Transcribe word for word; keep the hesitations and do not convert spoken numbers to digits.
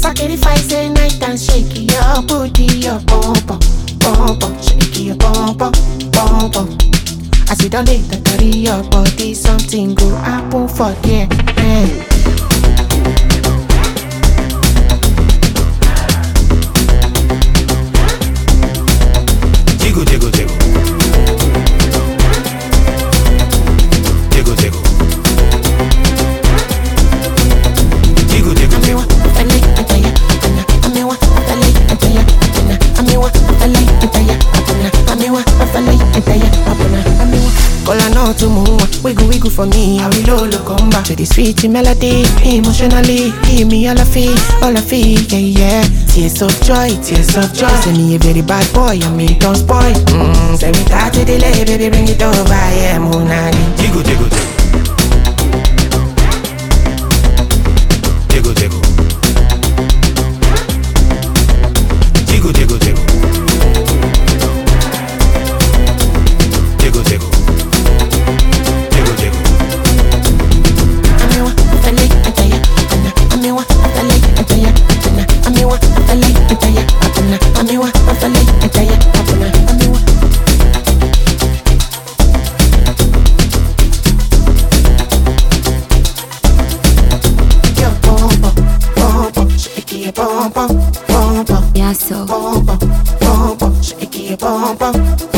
Sacrifice a night and shake your booty, your bum bum, bum bum, shake your bum bum, bum bum. I see don't let the carry your body, something go happen for there. Yeah. Jiggle, jiggle, jiggle. Jiggle, jiggle. Jiggle, jiggle, jiggle. Kola no to move, wiggle wiggle for me. I will all come back to the sweet melody. Emotionally, give me all I feel, all I feel, yeah, yeah. Tears of joy, tears of joy. Say me a very bad boy, I mean don't spoil. Mmm, say me start to delay, baby bring it over, yeah, Munani. Jiggle, jiggle, jiggle. Jiggle, jiggle. Jiggle, jiggle, jiggle. Jiggle, jiggle. Jiggle, jiggle. Amiwa, fele, ataya, atana. Amiwa, fele, ataya, atana. Amiwa, fele, ataya, atana. Amiwa, fele, ataya, atana. Amiwa. Yo, bum bum, bum bum, shake your bum bum, bum bum. Yeah, so. Bum bum, bum bum, shake your bum bum.